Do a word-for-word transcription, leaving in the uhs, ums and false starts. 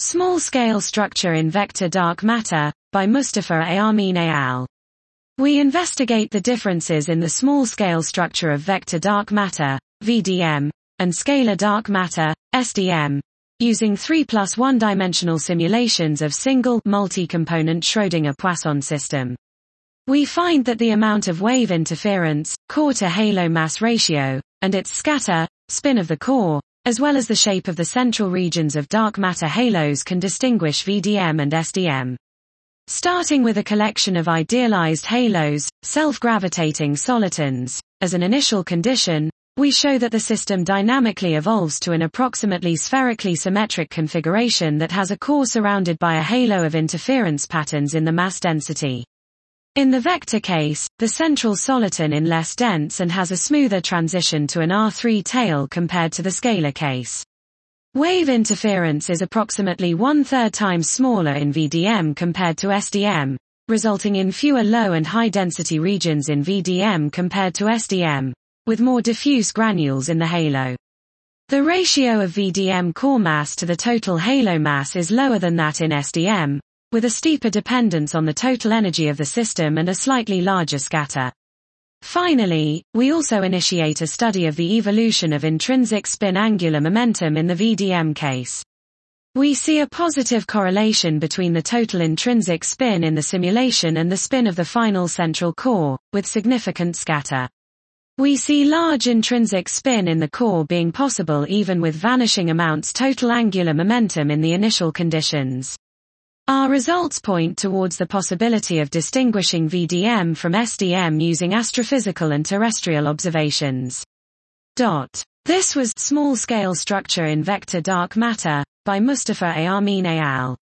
Small-scale structure in vector dark matter, by Mustafa Amin et al. We investigate the differences in the small-scale structure of vector dark matter, V D M, and scalar dark matter, S D M, using three plus one-dimensional simulations of single, multi-component Schrödinger-Poisson system. We find that the amount of wave interference, core-to-halo mass ratio, and its scatter, spin of the core, as well as the shape of the central regions of dark matter halos can distinguish V D M and S D M. Starting with a collection of idealized halos, self-gravitating solitons, as an initial condition, we show that the system dynamically evolves to an approximately spherically symmetric configuration that has a core surrounded by a halo of interference patterns in the mass density. In the vector case, the central soliton is less dense and has a smoother transition to an R three tail compared to the scalar case. Wave interference is approximately one-third times smaller in V D M compared to S D M, resulting in fewer low and high-density regions in V D M compared to S D M, with more diffuse granules in the halo. The ratio of V D M core mass to the total halo mass is lower than that in S D M, with a steeper dependence on the total energy of the system and a slightly larger scatter. Finally, we also initiate a study of the evolution of intrinsic spin angular momentum in the V D M case. We see a positive correlation between the total intrinsic spin in the simulation and the spin of the final central core, with significant scatter. We see large intrinsic spin in the core being possible even with vanishing amounts total angular momentum in the initial conditions. Our results point towards the possibility of distinguishing V D M from S D M using astrophysical and terrestrial observations. This was Small-Scale Structure in Vector Dark Matter, by Mustafa Amin et al.